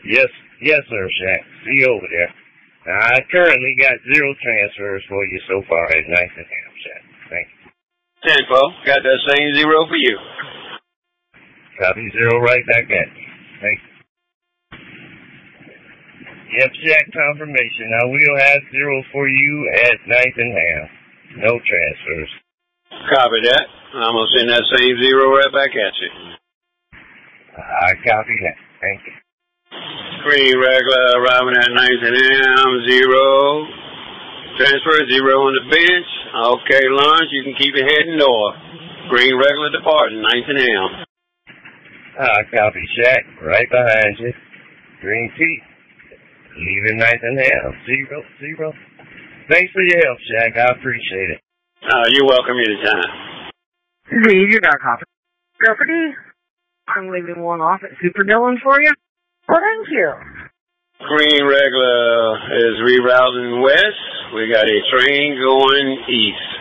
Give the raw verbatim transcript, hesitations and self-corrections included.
Yes, yes, sir, Shaq. See you over there. I currently got zero transfers for you so far at ninth and Ham, Shaq. Thank you. ten four. Got that same zero for you. Copy zero right back at you. Thank you. Yep, Shaq, confirmation. I will have zero for you at ninth and Ham. No transfers. Copy that. I'm going to send that same zero right back at you. I copy that. Thank you. Green regular arriving at ninth and Ham, zero. Transfer, zero on the bench. Okay, lunch, you can keep it heading north. Green regular departing, ninth and Ham. I copy, Shaq. Right behind you. Green tea. Leaving ninth and Ham. Zero, zero. Thanks for your help, Shaq. I appreciate it. Uh, you're welcome anytime. Leave your dark office. Property. I'm leaving one off at Super Dillon for you. Well, thank you. Green regular is rerouting west. We got a train going east.